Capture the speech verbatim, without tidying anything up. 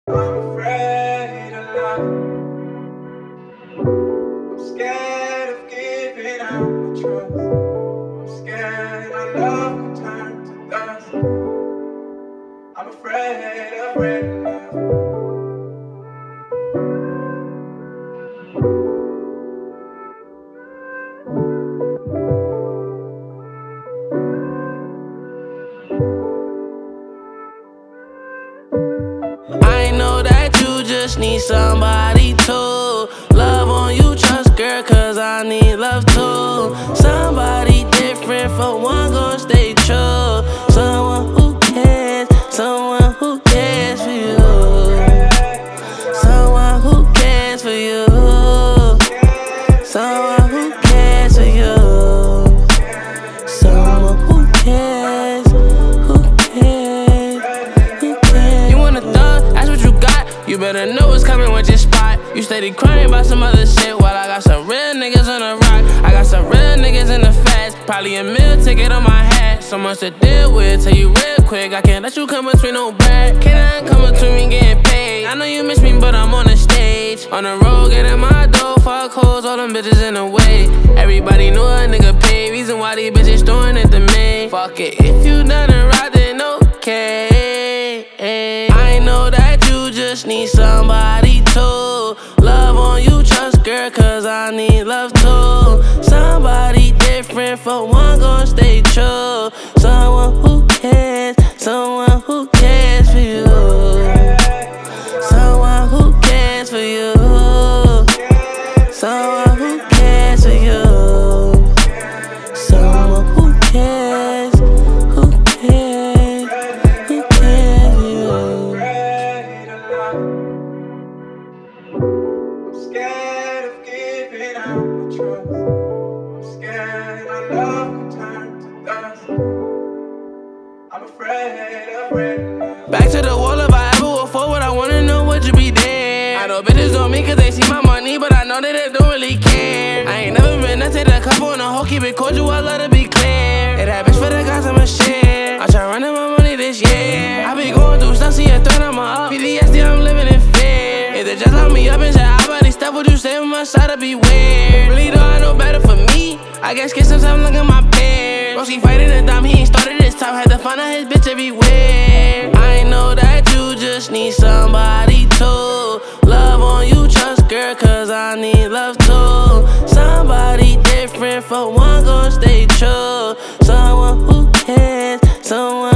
I'm afraid of love. I'm scared of giving out my trust. I'm scared our love will turn to dust. I'm afraid of red love. I know that you just need somebody to love on you, trust, girl, cause I need love too. Somebody different, for one gon' stay true. Someone who cares, someone who cares for you. Someone who cares for you. Someone who cares for you. Someone who cares, who cares, who cares. You want a thug, that's what you got. You better know what's coming with your spot. You steady crying about some other shit while I got some real niggas on the rock. I got some real niggas in the fast. Probably a meal ticket on my hat. So much to deal with, tell you real quick. I can't let you come between no bad. Can't come between me getting paid. I know you miss me, but I'm on the stage. On the road, getting my dough. Fuck hoes, all them bitches in the way. Everybody know a nigga pay. Reason why these bitches throwing it to me. Fuck it, if you done it right, then okay. I know that you just need somebody to love on you, trust, girl, cause I need love too. Somebody different, for one gon' stay true. Someone who cares, someone who cares for you. Someone who cares for you. Someone who cares for you. Someone who cares, who cares, who cares for you. I'm scared of giving out my trust. I'm scared our love will turn to dust. I'm afraid of red love. Back to the wall, if I ever walk forward, I wanna know would you be there. I know bitches don't me cause they see my money, but I know that they don't really care. I ain't never been nothing to couple on a hoe, keep it cordial, I let it be clear. It happens for the guys I'ma share. I try running my money this year. I be going through stuff, see a threat, I'm up. P T S D, I'm living in fear. If they just lock me up and say, I already step, would you say on my side to be weird? Really though, I know better for me. I guess kids sometimes look at my peers. Broski fighting the dime, he ain't started this time. Had to find out his bitch everywhere. I know that you just need somebody to love on you, trust, girl, cause I need love too. Somebody different, for one gon' stay true. Someone who cares, someone